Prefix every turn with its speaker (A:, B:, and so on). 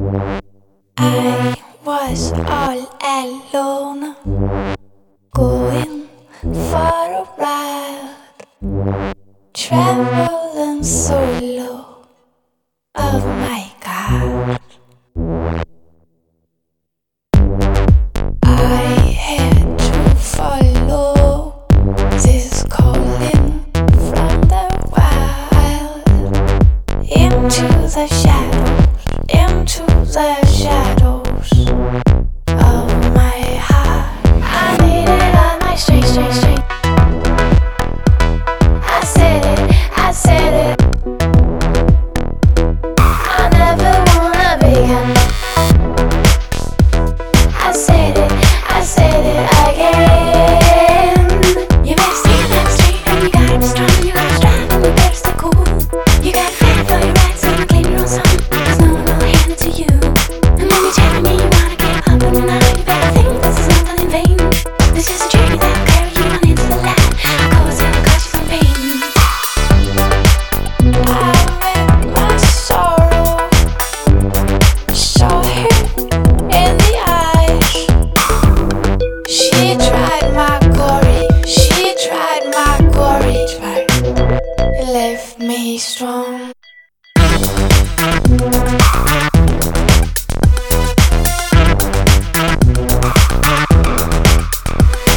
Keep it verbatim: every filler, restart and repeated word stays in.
A: I was all alone, going for a ride, traveling solo. Oh my God, I had to follow this calling from the wild into the shadows, into the shadows of my heart. I needed all my strength, strength, strength. I said it, I said it. I never wanna be again. I said it, I said it again. You better stand up straight and you gotta be strong. You gotta strive and you better stay cool. You gotta fight for your rights and claim your own song, 'cause no one will hand it to you. And when you're telling me you wanna get up and deny, you better think this is not done in vain. This is a journey that will carry you on into the light. Of course it will cause you some pain. I met my sorrow, saw her in the eyes. She tried my glory, she tried my glory, tried. It left me strong.